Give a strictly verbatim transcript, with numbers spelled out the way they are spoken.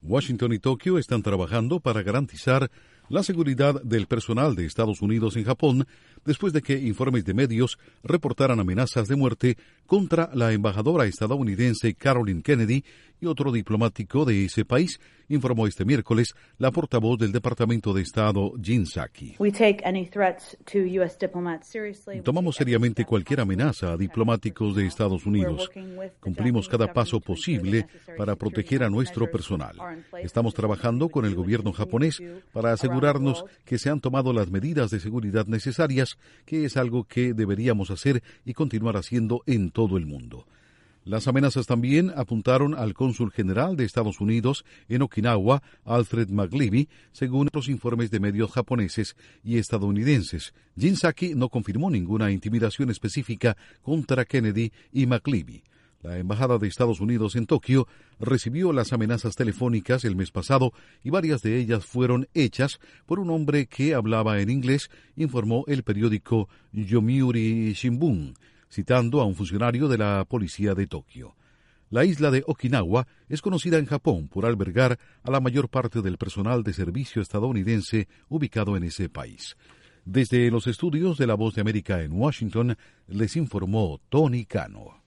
Washington y Tokio están trabajando para garantizar la seguridad del personal de Estados Unidos en Japón después de que informes de medios reportaran amenazas de muerte contra la embajadora estadounidense Caroline Kennedy y otro diplomático de ese país, informó este miércoles la portavoz del Departamento de Estado, Jen Psaki. Tomamos seriamente cualquier amenaza a diplomáticos de Estados Unidos. Cumplimos cada paso posible para proteger a nuestro personal. Estamos trabajando con el gobierno japonés para asegurarnos que se han tomado las medidas de seguridad necesarias, que es algo que deberíamos hacer y continuar haciendo en todo el mundo. Las amenazas también apuntaron al cónsul general de Estados Unidos en Okinawa, Alfred McLeavy, según los informes de medios japoneses y estadounidenses. Jen Psaki no confirmó ninguna intimidación específica contra Kennedy y McLeavy. La Embajada de Estados Unidos en Tokio recibió las amenazas telefónicas el mes pasado y varias de ellas fueron hechas por un hombre que hablaba en inglés, informó el periódico Yomiuri Shimbun, citando a un funcionario de la policía de Tokio. La isla de Okinawa es conocida en Japón por albergar a la mayor parte del personal de servicio estadounidense ubicado en ese país. Desde los estudios de La Voz de América en Washington, les informó Tony Cano.